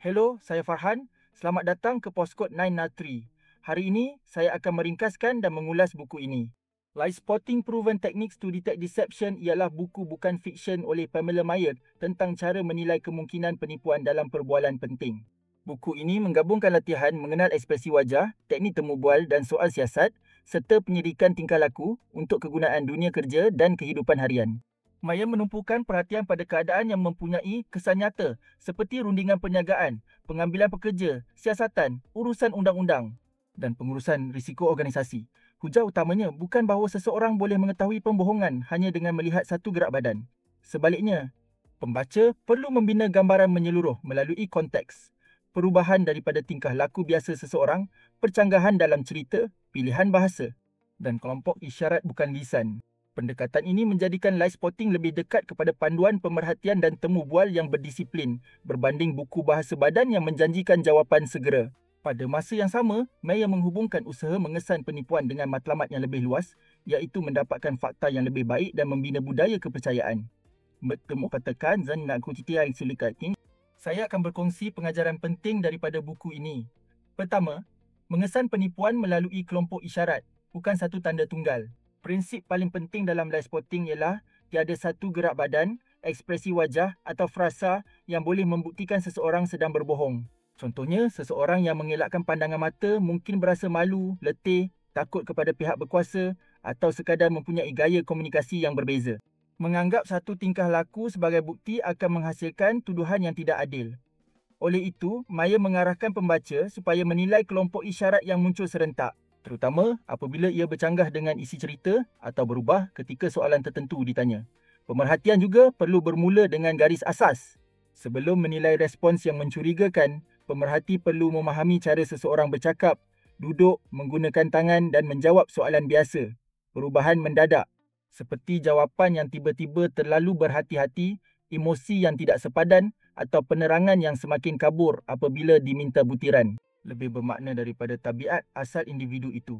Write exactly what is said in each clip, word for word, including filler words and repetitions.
Hello, saya Farhan. Selamat datang ke Postkod sembilan Natri. Hari ini, saya akan meringkaskan dan mengulas buku ini. Lie Spotting Proven Techniques to Detect Deception ialah buku bukan fiksyen oleh Pamela Meyer tentang cara menilai kemungkinan penipuan dalam perbualan penting. Buku ini menggabungkan latihan mengenal ekspresi wajah, teknik temu bual dan soal siasat serta penyelidikan tingkah laku untuk kegunaan dunia kerja dan kehidupan harian. Meyer menumpukan perhatian pada keadaan yang mempunyai kesan nyata seperti rundingan perniagaan, pengambilan pekerja, siasatan, urusan undang-undang dan pengurusan risiko organisasi. Hujah utamanya bukan bahawa seseorang boleh mengetahui pembohongan hanya dengan melihat satu gerak badan. Sebaliknya, pembaca perlu membina gambaran menyeluruh melalui konteks, perubahan daripada tingkah laku biasa seseorang, percanggahan dalam cerita, pilihan bahasa dan kelompok isyarat bukan lisan. Pendekatan ini menjadikan lie spotting lebih dekat kepada panduan pemerhatian dan temu bual yang berdisiplin berbanding buku bahasa badan yang menjanjikan jawapan segera. Pada masa yang sama, Meyer menghubungkan usaha mengesan penipuan dengan matlamat yang lebih luas, iaitu mendapatkan fakta yang lebih baik dan membina budaya kepercayaan. Bertemu katakan Zan nak kutitia isulikating. Saya akan berkongsi pengajaran penting daripada buku ini. Pertama, mengesan penipuan melalui kelompok isyarat, bukan satu tanda tunggal. Prinsip paling penting dalam lie spotting ialah tiada satu gerak badan, ekspresi wajah atau frasa yang boleh membuktikan seseorang sedang berbohong. Contohnya, seseorang yang mengelakkan pandangan mata mungkin berasa malu, letih, takut kepada pihak berkuasa atau sekadar mempunyai gaya komunikasi yang berbeza. Menganggap satu tingkah laku sebagai bukti akan menghasilkan tuduhan yang tidak adil. Oleh itu, Meyer mengarahkan pembaca supaya menilai kelompok isyarat yang muncul serentak, terutama apabila ia bercanggah dengan isi cerita atau berubah ketika soalan tertentu ditanya. Pemerhatian juga perlu bermula dengan garis asas. Sebelum menilai respons yang mencurigakan, pemerhati perlu memahami cara seseorang bercakap, duduk, menggunakan tangan dan menjawab soalan biasa. Perubahan mendadak, seperti jawapan yang tiba-tiba terlalu berhati-hati, emosi yang tidak sepadan atau penerangan yang semakin kabur apabila diminta butiran, lebih bermakna daripada tabiat asal individu itu.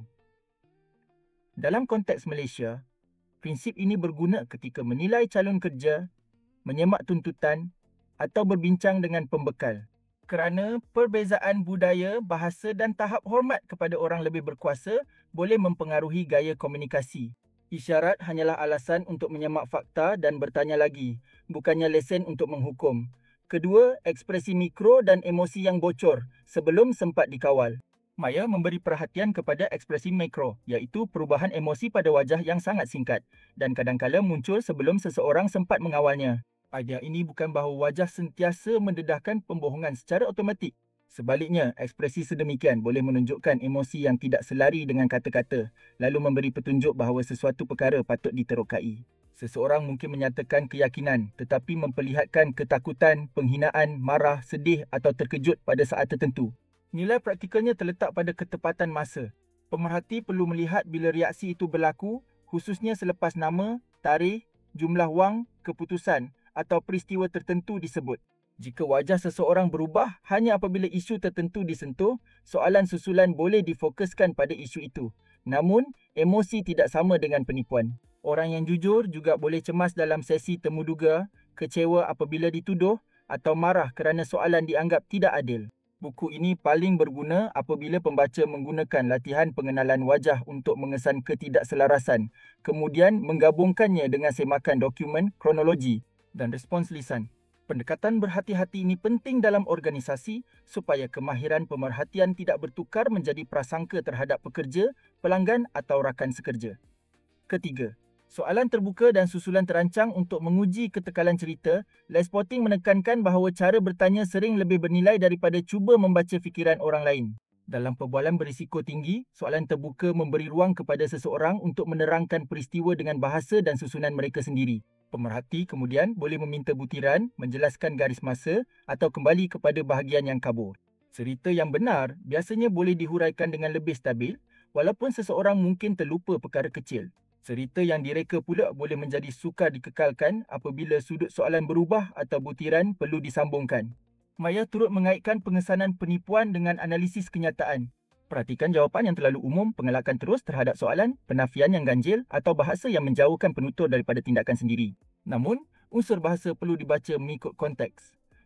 Dalam konteks Malaysia, prinsip ini berguna ketika menilai calon kerja, menyemak tuntutan atau berbincang dengan pembekal. Kerana perbezaan budaya, bahasa dan tahap hormat kepada orang lebih berkuasa boleh mempengaruhi gaya komunikasi. Isyarat hanyalah alasan untuk menyemak fakta dan bertanya lagi, bukannya lesen untuk menghukum. Kedua, ekspresi mikro dan emosi yang bocor sebelum sempat dikawal. Meyer memberi perhatian kepada ekspresi mikro, iaitu perubahan emosi pada wajah yang sangat singkat dan kadang-kala muncul sebelum seseorang sempat mengawalnya. Idea ini bukan bahawa wajah sentiasa mendedahkan pembohongan secara automatik. Sebaliknya, ekspresi sedemikian boleh menunjukkan emosi yang tidak selari dengan kata-kata, lalu memberi petunjuk bahawa sesuatu perkara patut diterokai. Seseorang mungkin menyatakan keyakinan tetapi memperlihatkan ketakutan, penghinaan, marah, sedih atau terkejut pada saat tertentu. Nilai praktikalnya terletak pada ketepatan masa. Pemerhati perlu melihat bila reaksi itu berlaku, khususnya selepas nama, tarikh, jumlah wang, keputusan atau peristiwa tertentu disebut. Jika wajah seseorang berubah hanya apabila isu tertentu disentuh, soalan susulan boleh difokuskan pada isu itu. Namun, emosi tidak sama dengan penipuan. Orang yang jujur juga boleh cemas dalam sesi temu duga, kecewa apabila dituduh atau marah kerana soalan dianggap tidak adil. Buku ini paling berguna apabila pembaca menggunakan latihan pengenalan wajah untuk mengesan ketidakselarasan, kemudian menggabungkannya dengan semakan dokumen, kronologi dan respons lisan. Pendekatan berhati-hati ini penting dalam organisasi supaya kemahiran pemerhatian tidak bertukar menjadi prasangka terhadap pekerja, pelanggan atau rakan sekerja. Ketiga, soalan terbuka dan susulan terancang untuk menguji ketekalan cerita. Lie spotting menekankan bahawa cara bertanya sering lebih bernilai daripada cuba membaca fikiran orang lain. Dalam perbualan berisiko tinggi, soalan terbuka memberi ruang kepada seseorang untuk menerangkan peristiwa dengan bahasa dan susunan mereka sendiri. Pemerhati kemudian boleh meminta butiran, menjelaskan garis masa atau kembali kepada bahagian yang kabur. Cerita yang benar biasanya boleh dihuraikan dengan lebih stabil walaupun seseorang mungkin terlupa perkara kecil. Cerita yang direka pula boleh menjadi sukar dikekalkan apabila sudut soalan berubah atau butiran perlu disambungkan. Meyer turut mengaitkan pengesanan penipuan dengan analisis kenyataan. Perhatikan jawapan yang terlalu umum, pengelakan terus terhadap soalan, penafian yang ganjil atau bahasa yang menjauhkan penutur daripada tindakan sendiri. Namun, unsur bahasa perlu dibaca mengikut konteks.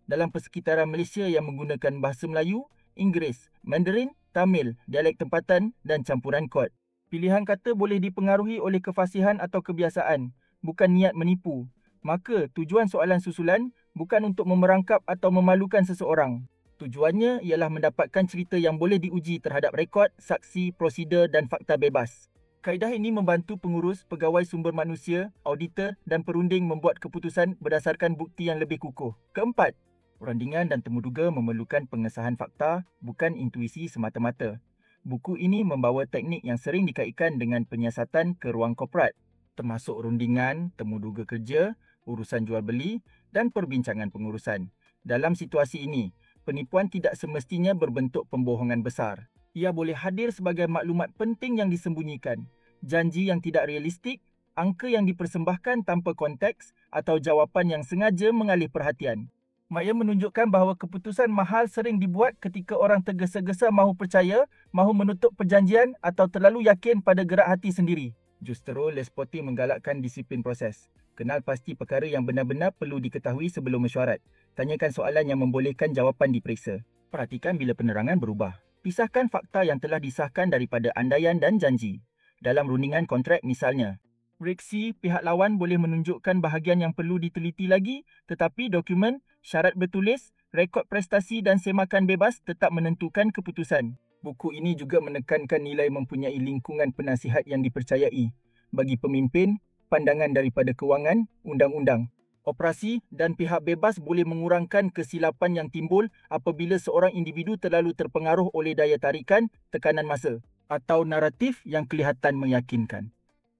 dalam persekitaran Malaysia yang menggunakan bahasa Melayu, Inggeris, Mandarin, Tamil, dialek tempatan dan campuran kod. Pilihan kata boleh dipengaruhi oleh kefasihan atau kebiasaan, bukan niat menipu. Maka tujuan soalan susulan bukan untuk memerangkap atau memalukan seseorang. Tujuannya ialah mendapatkan cerita yang boleh diuji terhadap rekod, saksi, prosedur dan fakta bebas. Kaedah ini membantu pengurus, pegawai sumber manusia, auditor dan perunding membuat keputusan berdasarkan bukti yang lebih kukuh. Keempat, rundingan dan temuduga memerlukan pengesahan fakta, bukan intuisi semata-mata. Buku ini membawa teknik yang sering dikaitkan dengan penyiasatan ke ruang korporat, termasuk rundingan, temuduga kerja, urusan jual beli dan perbincangan pengurusan. Dalam situasi ini, penipuan tidak semestinya berbentuk pembohongan besar. Ia boleh hadir sebagai maklumat penting yang disembunyikan, janji yang tidak realistik, angka yang dipersembahkan tanpa konteks atau jawapan yang sengaja mengalih perhatian. Ia menunjukkan bahawa keputusan mahal sering dibuat ketika orang tergesa-gesa mahu percaya, mahu menutup perjanjian atau terlalu yakin pada gerak hati sendiri. Justru Lespoti menggalakkan disiplin proses. Kenal pasti perkara yang benar-benar perlu diketahui sebelum mesyuarat. Tanyakan soalan yang membolehkan jawapan diperiksa. Perhatikan bila penerangan berubah. Pisahkan fakta yang telah disahkan daripada andaian dan janji. Dalam rundingan kontrak misalnya, reaksi pihak lawan boleh menunjukkan bahagian yang perlu diteliti lagi, tetapi dokumen, syarat bertulis, rekod prestasi dan semakan bebas tetap menentukan keputusan. Buku ini juga menekankan nilai mempunyai lingkungan penasihat yang dipercayai. Bagi pemimpin, pandangan daripada kewangan, undang-undang, operasi dan pihak bebas boleh mengurangkan kesilapan yang timbul apabila seorang individu terlalu terpengaruh oleh daya tarikan, tekanan masa atau naratif yang kelihatan meyakinkan.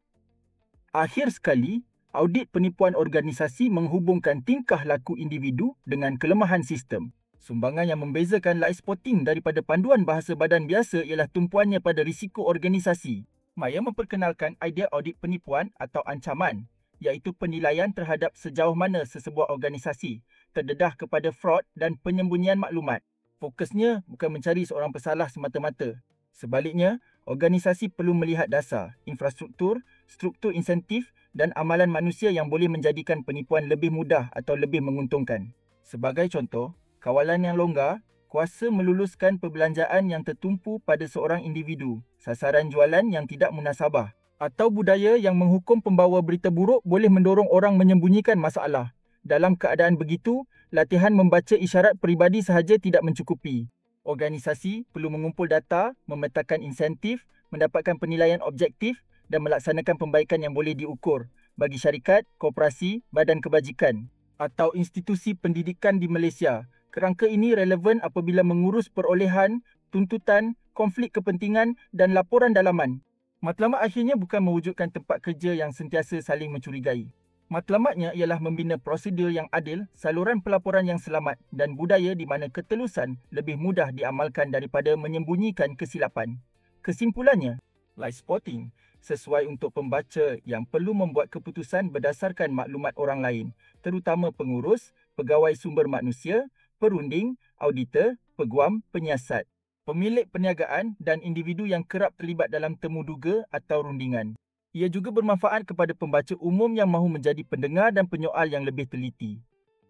Akhir sekali, audit penipuan organisasi menghubungkan tingkah laku individu dengan kelemahan sistem. Sumbangan yang membezakan light spotting daripada panduan bahasa badan biasa ialah tumpuannya pada risiko organisasi. Maya memperkenalkan idea audit penipuan atau ancaman, iaitu penilaian terhadap sejauh mana sesebuah organisasi terdedah kepada fraud dan penyembunyian maklumat. Fokusnya bukan mencari seorang pesalah semata-mata. Sebaliknya, organisasi perlu melihat dasar, infrastruktur, struktur insentif dan amalan manusia yang boleh menjadikan penipuan lebih mudah atau lebih menguntungkan. Sebagai contoh, kawalan yang longgar, kuasa meluluskan perbelanjaan yang tertumpu pada seorang individu, sasaran jualan yang tidak munasabah, atau budaya yang menghukum pembawa berita buruk boleh mendorong orang menyembunyikan masalah. Dalam keadaan begitu, latihan membaca isyarat peribadi sahaja tidak mencukupi. Organisasi perlu mengumpul data, memetakan insentif, mendapatkan penilaian objektif dan melaksanakan pembaikan yang boleh diukur bagi syarikat, koperasi, badan kebajikan atau institusi pendidikan di Malaysia. Kerangka ini relevan apabila mengurus perolehan, tuntutan, konflik kepentingan dan laporan dalaman. Matlamat akhirnya bukan mewujudkan tempat kerja yang sentiasa saling mencurigai. Matlamatnya ialah membina prosedur yang adil, saluran pelaporan yang selamat dan budaya di mana ketelusan lebih mudah diamalkan daripada menyembunyikan kesilapan. Kesimpulannya, light spotting sesuai untuk pembaca yang perlu membuat keputusan berdasarkan maklumat orang lain, terutama pengurus, pegawai sumber manusia, perunding, auditor, peguam, penyiasat, pemilik perniagaan dan individu yang kerap terlibat dalam temuduga atau rundingan. Ia juga bermanfaat kepada pembaca umum yang mahu menjadi pendengar dan penyoal yang lebih teliti.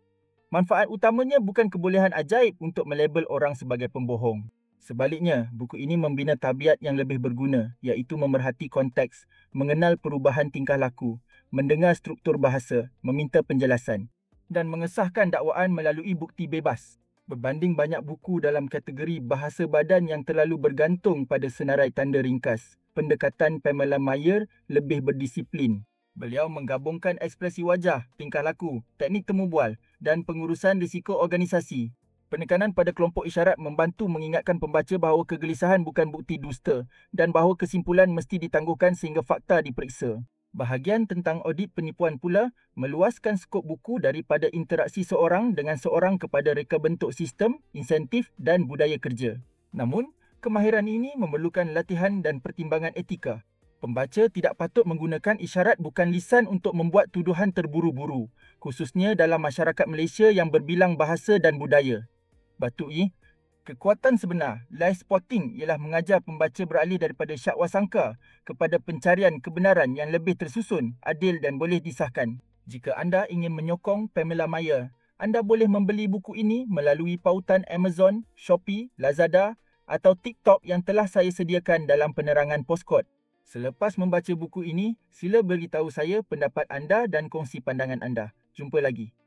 Manfaat utamanya bukan kebolehan ajaib untuk melabel orang sebagai pembohong. Sebaliknya, buku ini membina tabiat yang lebih berguna, iaitu memerhati konteks, mengenal perubahan tingkah laku, mendengar struktur bahasa, meminta penjelasan dan mengesahkan dakwaan melalui bukti bebas. Berbanding banyak buku dalam kategori bahasa badan yang terlalu bergantung pada senarai tanda ringkas, pendekatan Pamela Meyer lebih berdisiplin. Beliau menggabungkan ekspresi wajah, tingkah laku, teknik temu bual dan pengurusan risiko organisasi. Penekanan pada kelompok isyarat membantu mengingatkan pembaca bahawa kegelisahan bukan bukti dusta dan bahawa kesimpulan mesti ditangguhkan sehingga fakta diperiksa. Bahagian tentang audit penipuan pula meluaskan skop buku daripada interaksi seorang dengan seorang kepada reka bentuk sistem, insentif dan budaya kerja. Namun, kemahiran ini memerlukan latihan dan pertimbangan etika. Pembaca tidak patut menggunakan isyarat bukan lisan untuk membuat tuduhan terburu-buru, khususnya dalam masyarakat Malaysia yang berbilang bahasa dan budaya. Batui, kekuatan sebenar live spotting ialah mengajar pembaca beralih daripada syakwa sangka kepada pencarian kebenaran yang lebih tersusun, adil dan boleh disahkan. Jika anda ingin menyokong Pamela Meyer, Anda boleh membeli buku ini melalui pautan Amazon, Shopee, Lazada atau TikTok yang telah saya sediakan dalam penerangan Postkod. Selepas membaca buku ini, sila beritahu saya pendapat anda dan kongsi pandangan anda. Jumpa lagi.